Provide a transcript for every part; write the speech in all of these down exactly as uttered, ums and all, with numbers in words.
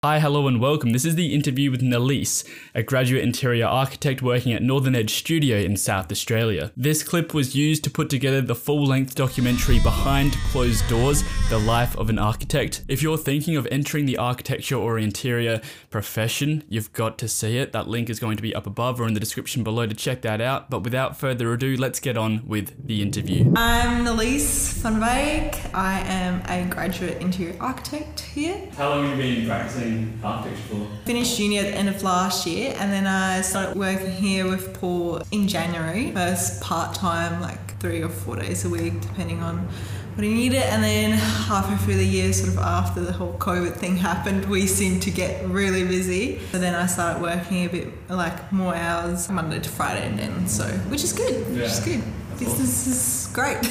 Hi, hello and welcome. This is the interview with Nalise, a graduate interior architect working at Northern Edge Studio in South Australia. This clip was used to put together the full-length documentary Behind Closed Doors, The Life of an Architect. If you're thinking of entering the architecture or interior profession, you've got to see it. That link is going to be up above or in the description below to check that out. But without further ado, let's get on with the interview. I'm Nalise van Wijk. I am a graduate interior architect here. How long have you been practicing architecture for? Finished uni at the end of last year, and then I started working here with Paul in January. First part-time, like three or four days a week, depending on what he needed. And then halfway through the year, sort of after the whole COVID thing happened, we seemed to get really busy. So then I started working a bit like more hours, Monday to Friday, and then so, which is good, Yeah. which is good. Business is great.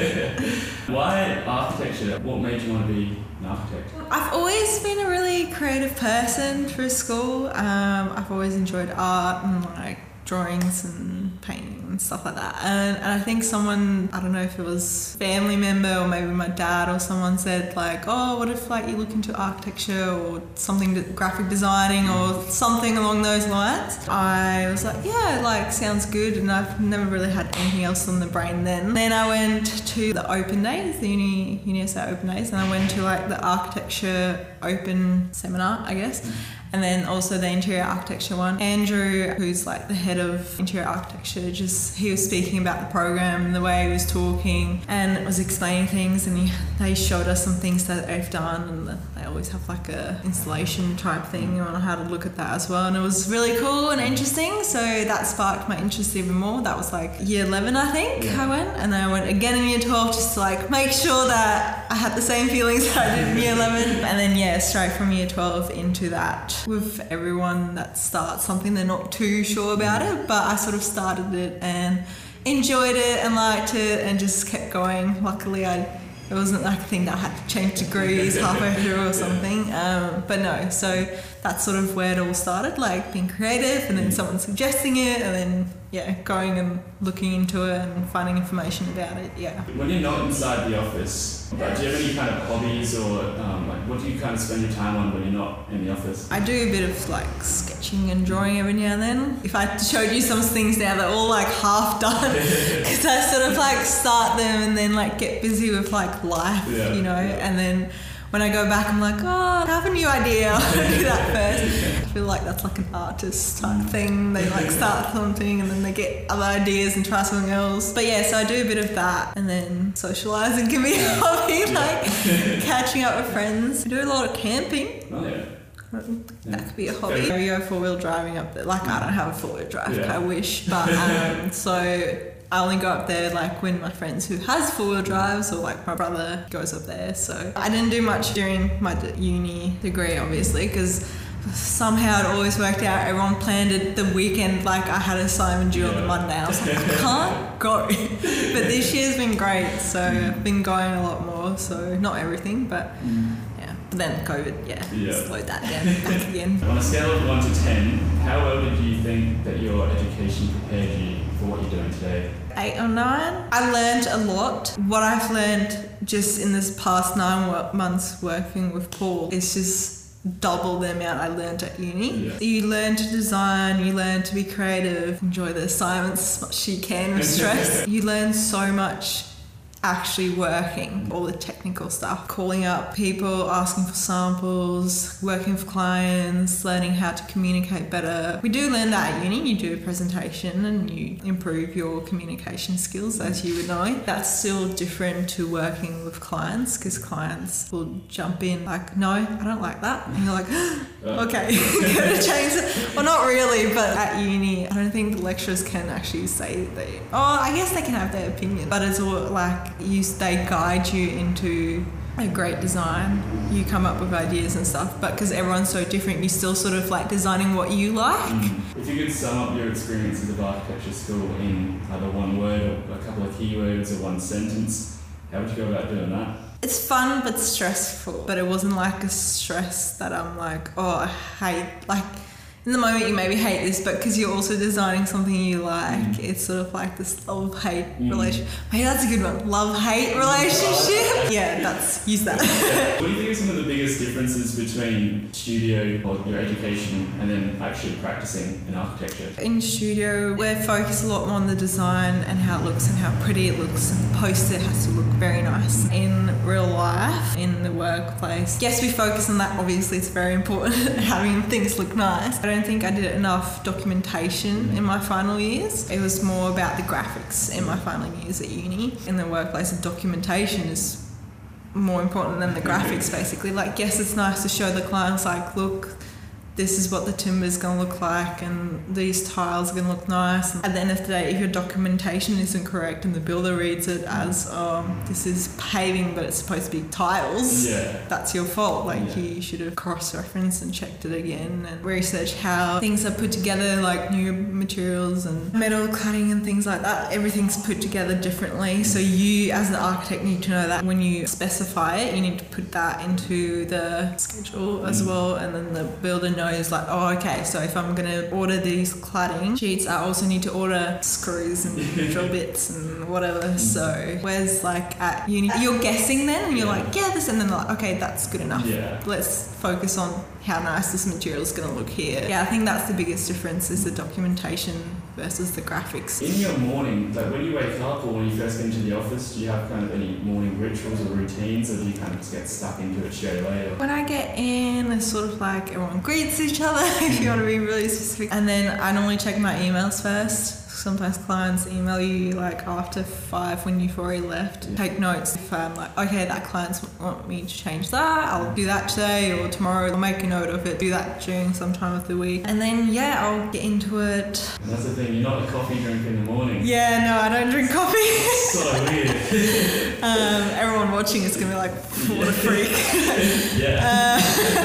Why architecture? What made you want to be an architect? I've always been a really creative person through school. Um, I've always enjoyed art and like drawings and painting and stuff like that. And, and I think someone, I don't know if it was family member or maybe my dad or someone said like, oh, what if like you look into architecture or something, graphic designing or something along those lines. I was like, yeah, like sounds good. And I've never really had anything else on the brain then. Then I went to the open days, the uni, Uni S A open days, and I went to like the architecture open seminar, I guess. And then also the interior architecture one. Andrew, who's like the head of interior architecture, just he was speaking about the program and the way he was talking and was explaining things, and he, they showed us some things that they've done, and they always have like a installation type thing on how to look at that as well. And it was really cool and interesting, so that sparked my interest even more. That was like year eleven, I think. Yeah. I went, and then I went again in year twelve just to like make sure that I had the same feelings that I did in year eleven. And then yeah, straight from year twelve into that. With everyone that starts something, they're not too sure about it, but I sort of started it and enjoyed it and liked it and just kept going. Luckily, I it wasn't like a thing that I had to change degrees halfway through or something. Um, but no, so that's sort of where it all started, like being creative and then someone suggesting it and then yeah, going and looking into it and finding information about it, yeah. When you're not inside the office, like, do you have any kind of hobbies or um, like what do you kind of spend your time on when you're not in the office? I do a bit of like sketching and drawing every now and then. If I showed you some things now, they're all like half done because I sort of like start them and then like get busy with like life, yeah, you know, yeah. And then when I go back, I'm like, oh, I have a new idea. I'll do that first. I feel like that's like an artist type thing. They like start something and then they get other ideas and try something else. But yeah, so I do a bit of that, and then socialising can be a hobby, like catching up with friends. I do a lot of camping. Oh, yeah. That could be a hobby. We go four-wheel driving up there. Like, I don't have a four-wheel drive, yeah. I wish. But um, so I only go up there like when my friends who has four-wheel drives or like my brother goes up there. So I didn't do much during my uni degree, obviously, because somehow it always worked out. Everyone planned it the weekend, like I had an assignment due yeah. on the Monday. I was like, I can't go. But this year's been great, so I've been going a lot more. So not everything, but mm. yeah. But then COVID, yeah, yeah. slowed that down back again. On a scale of one to ten, how well did you think that your education prepared you for what you're doing today? Eight or nine. I learned a lot. What I've learned just in this past nine months working with Paul is just double the amount I learned at uni. Yeah. You learn to design, you learn to be creative, enjoy the assignments as much as you can with stress. You learn so much actually working, all the technical stuff, calling up people, asking for samples, working with clients, learning how to communicate better. We do learn that at uni. You do a presentation and you improve your communication skills, as you would know. That's still different to working with clients, because clients will jump in like, no, I don't like that. And you're like, okay, gotta change it. Well, not really, but at uni, I don't think the lecturers can actually say that they, oh, I guess they can have their opinion, but it's all like, You, they guide you into a great design. You come up with ideas and stuff, but because everyone's so different, you're still sort of like designing what you like. Mm. If you could sum up your experiences of architecture school in either one word or a couple of keywords or one sentence, how would you go about doing that? It's fun but stressful, but it wasn't like a stress that I'm like, oh, I hate, like, in the moment you maybe hate this, but because you're also designing something you like, Mm. it's sort of like this love-hate Mm. relationship. Maybe that's a good one. Love-hate relationship. Yeah, that's, use that. What do you think are some of the biggest differences between studio or your education and then actually practicing in architecture? In studio, we're focused a lot more on the design and how it looks and how pretty it looks. And the poster has to look very nice. In real life, in the workplace, yes, we focus on that. Obviously, it's very important having things look nice. I don't think I did enough documentation in my final years. It was more about the graphics in my final years at uni. In the workplace, the documentation is more important than the graphics, basically. Like, yes, it's nice to show the clients, like, look, this is what the timber's going to look like and these tiles are going to look nice. And at the end of the day, if your documentation isn't correct and the builder reads it as, oh, this is paving but it's supposed to be tiles, Yeah. that's your fault. Like, Yeah. you should have cross-referenced and checked it again and researched how things are put together, like new materials and metal cladding and things like that. Everything's put together differently. So you, as an architect, need to know that when you specify it, you need to put that into the schedule as well, and then the builder knows knows like, oh, okay, so if I'm going to order these cladding sheets, I also need to order screws and drill bits and whatever. So whereas like at uni, you're guessing then and you're Yeah. like, yeah, this, and then like, okay, that's good enough. Yeah. Let's focus on how nice this material is going to look here. Yeah, I think that's the biggest difference, is the documentation versus the graphics. In your morning, like when you wake up or when you first get into the office, do you have kind of any morning rituals or routines, or do you kind of just get stuck into it straight away? Or? When I get in, it's sort of like everyone greets each other, if you want to be really specific. And then I normally check my emails first. Sometimes clients email you like after five when you've already left. Yeah. Take notes. If I'm like, okay, that client's want me to change that, I'll do that today, or tomorrow I'll make a note of it, do that during some time of the week. And then, yeah, I'll get into it. And that's the thing, you're not a coffee drinker in the morning. Yeah, no, I don't drink coffee. It's so weird. um, everyone watching is going to be like, what a freak. Yeah.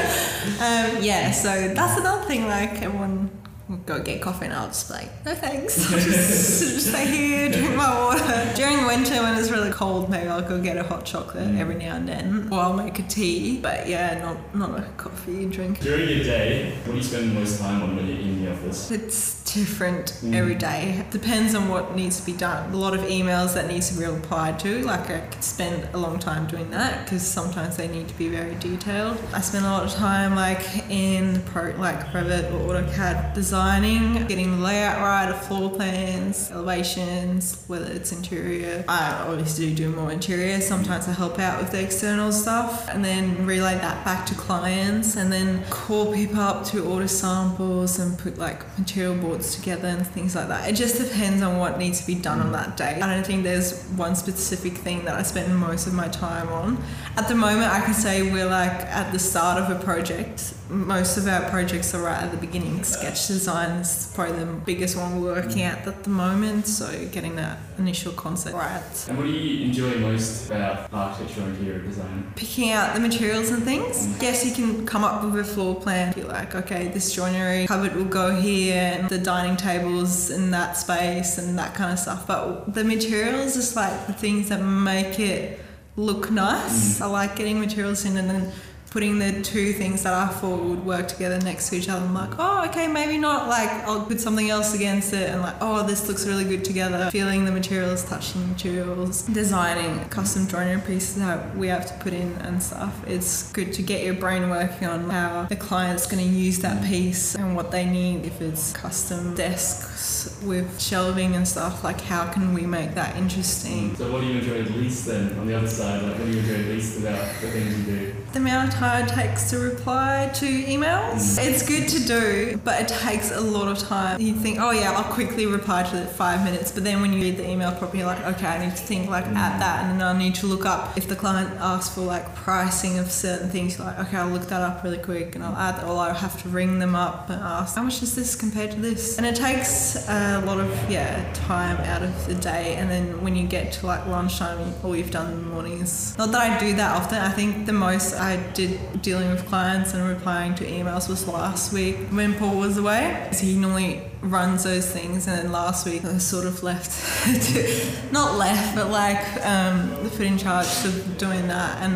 Uh, um, yeah, so that's another thing, like everyone will go get coffee and I'll just be like, no thanks, I'll just, just stay here, drink my water. During winter when it's really cold, maybe I'll go get a hot chocolate Mm. every now and then, or I'll make a tea, but yeah, not, not a coffee drink. During your day, what do you spend the most time on when you're in the office? It's different Mm. every day. Depends on what needs to be done. A lot of emails that needs to be replied to, like I could spend a long time doing that because sometimes they need to be very detailed. I spend a lot of time like in pro, like Revit or AutoCAD designing, getting the layout right of floor plans, elevations, whether it's interior. I obviously do more interior. Sometimes I help out with the external stuff and then relay that back to clients and then call people up to order samples and put like material boards together and things like that. It just depends on what needs to be done on that day. I don't think there's one specific thing that I spend most of my time on. At the moment, I can say we're like at the start of a project. Most of our projects are right at the beginning. Sketch design is probably the biggest one we're working at at the moment, so getting that initial concept right. And what do you enjoy most about architecture and interior design? Picking out the materials and things. Yes, you can come up with a floor plan. You're like, okay, this joinery cupboard will go here and the dining tables in that space and that kind of stuff. But the materials is like the things that make it look nice. Mm. I like getting materials in and then putting the two things that I thought would work together next to each other. I'm like, oh, okay, maybe not. Like, I'll put something else against it and like, oh, this looks really good together. Feeling the materials, touching materials, designing custom joinery pieces that we have to put in and stuff. It's good to get your brain working on how the client's going to use that piece and what they need. If it's custom desks with shelving and stuff, like how can we make that interesting? So what do you enjoy least then, on the other side? Like, what do you enjoy least about the things you do? The amount of time it takes to reply to emails. Mm. It's good to do, but it takes a lot of time. You think, oh yeah, I'll quickly reply to it five minutes, but then when you read the email properly, you're like, okay, I need to think like Mm. at that, and then I need to look up if the client asks for like pricing of certain things. You're like, okay, I'll look that up really quick, and I'll add, or I'll have to ring them up and ask, how much is this compared to this? And it takes a lot of yeah time out of the day, and then when you get to like lunchtime, all you've done in the morning is not that I do that often. I think the most I did dealing with clients and replying to emails was last week when Paul was away. So he normally runs those things, and then last week I was sort of left to, not left, but like um, put in charge of doing that. And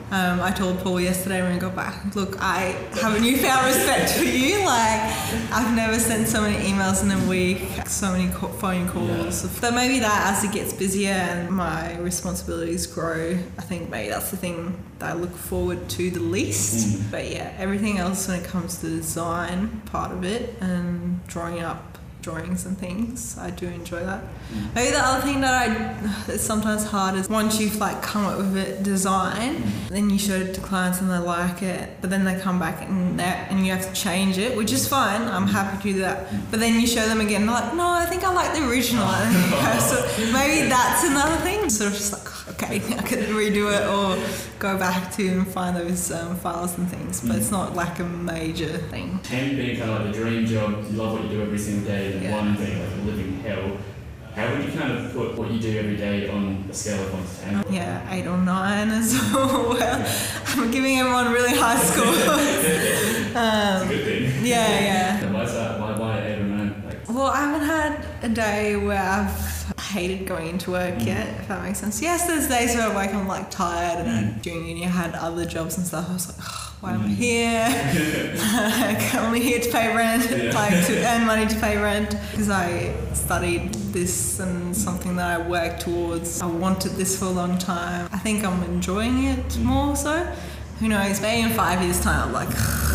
Um, I told Paul yesterday when we got back, look, I have a newfound respect for you. Like, I've never sent so many emails in a week, so many co- phone calls. Yeah. So maybe that as it gets busier and my responsibilities grow, I think maybe that's the thing that I look forward to the least. Mm. But yeah, everything else when it comes to the design part of it and drawing up drawings and things, I do enjoy that. Mm. Maybe the other thing that I it's sometimes hard is once you've like come up with a design, mm. then you show it to clients and they like it, but then they come back and that and you have to change it, which is fine. I'm happy to do that. But then you show them again, and they're like, no, I think I like the original. So maybe that's another thing. Sort of just like, okay, I could redo it or go back to and find those um, files and things, but mm. it's not like a major thing. Ten being kind of like the dream job, you love what you do every single day. Yeah. One thing like a living hell. How would you kind of put what you do every day on a scale of one to ten? Yeah, eight or nine as well. Yeah. I'm giving everyone really high scores. um, That's a good thing. Yeah, yeah. Why is that? Why, why eight or nine? Like, well, I haven't had a day where I've hated going into work mm. yet, if that makes sense. Yes, there's days where I wake up I'm like tired, and mm. during uni I had other jobs and stuff. I was like, oh, why am I here? Like, I'm only here to pay rent, yeah. like to earn money to pay rent, because I studied this and something that I worked towards. I wanted this for a long time. I think I'm enjoying it more so. Who knows, maybe in five years time I'm like,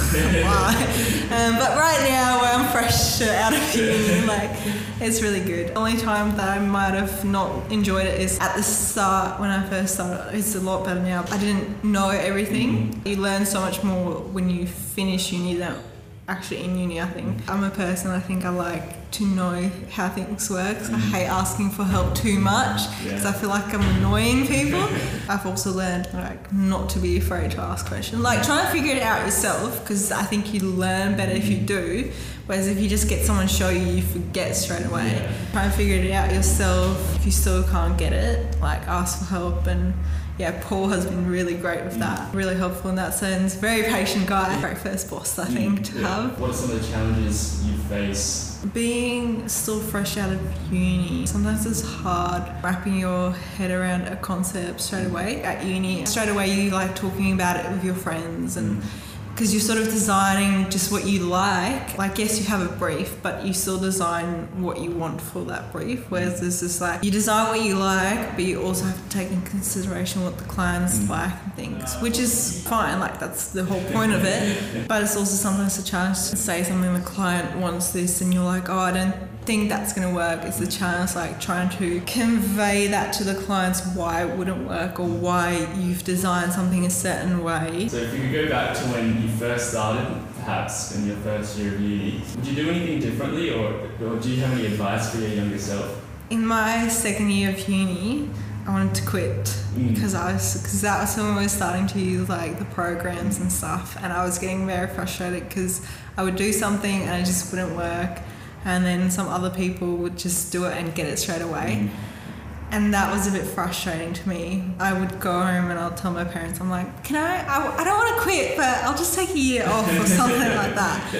why? Um, but right now where I'm fresh out of uni, like, it's really good. The only time that I might have not enjoyed it is at the start when I first started. It's a lot better now. I didn't know everything. Mm-hmm. You learn so much more when you finish uni than actually in uni, I think. I'm a person, I think I like to know how things work. Mm. I hate asking for help too much because yeah. I feel like I'm annoying people. I've also learned like not to be afraid to ask questions. Like try and figure it out yourself, because I think you learn better if you do. Whereas if you just get someone to show you, you forget straight away. Yeah. Try and figure it out yourself. If you still can't get it, like ask for help. And yeah, Paul has been really great with that. Really helpful in that sense. Very patient guy. Great first boss, I think, to yeah. have. What are some of the challenges you face? Being still fresh out of uni, sometimes it's hard wrapping your head around a concept straight away. At uni, straight away you like talking about it with your friends, and because you're sort of designing just what you like. Like, yes, you have a brief, but you still design what you want for that brief. Whereas there's this like, you design what you like, but you also have to take into consideration what the clients mm. like and things, which is fine. Like, that's the whole point of it. But it's also sometimes a challenge to say something the client wants this, and you're like, oh, I don't think that's going to work. It's the challenge, like trying to convey that to the clients why it wouldn't work or why you've designed something a certain way. So if you could go back to when you first started, perhaps in your first year of uni, would you do anything differently, or, or do you have any advice for your younger self? In my second year of uni, I wanted to quit mm. because I was because that was when we were starting to use like the programs and stuff, and I was getting very frustrated because I would do something and it just wouldn't work. And then some other people would just do it and get it straight away. Mm. And that was a bit frustrating to me. I would go home and I'll tell my parents, I'm like, can I, I, I don't want to quit, but I'll just take a year off or something like that.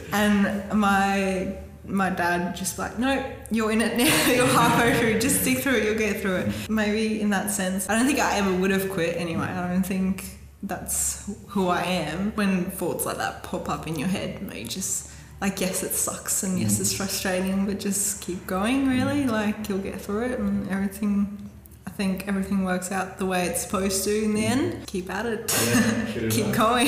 And my my dad would just be like, no, you're in it now, you're halfway through, just stick through it, you'll get through it. Maybe in that sense, I don't think I ever would have quit anyway. I don't think that's who I am. When thoughts like that pop up in your head, maybe just... like, yes, it sucks and yes, it's frustrating, but just keep going, really. Like, you'll get through it and everything, I think everything works out the way it's supposed to in the end. Keep at it. Yeah, keep going.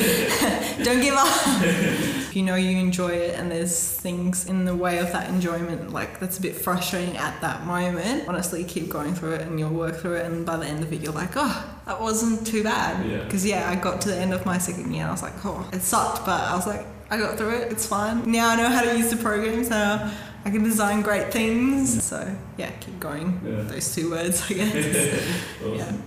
Don't give up. If you know you enjoy it and there's things in the way of that enjoyment, like, that's a bit frustrating at that moment, honestly, keep going through it and you'll work through it, and by the end of it, you're like, oh, that wasn't too bad. Because, yeah. yeah, I got to the end of my second year and I was like, oh, it sucked, but I was like, I got through it, it's fine. Now I know how to use the programs, now I can design great things. So yeah, keep going. Yeah. Those two words, I guess. Awesome. Yeah.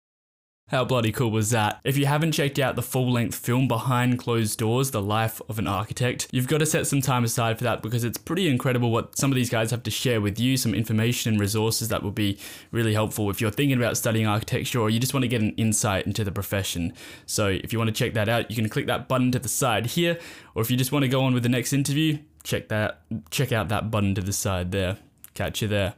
How bloody cool was that? If you haven't checked out the full-length film Behind Closed Doors, The Life of an Architect, you've got to set some time aside for that, because it's pretty incredible what some of these guys have to share with you, some information and resources that will be really helpful if you're thinking about studying architecture or you just want to get an insight into the profession. So if you want to check that out, you can click that button to the side here, or if you just want to go on with the next interview, check that, check out that button to the side there. Catch you there.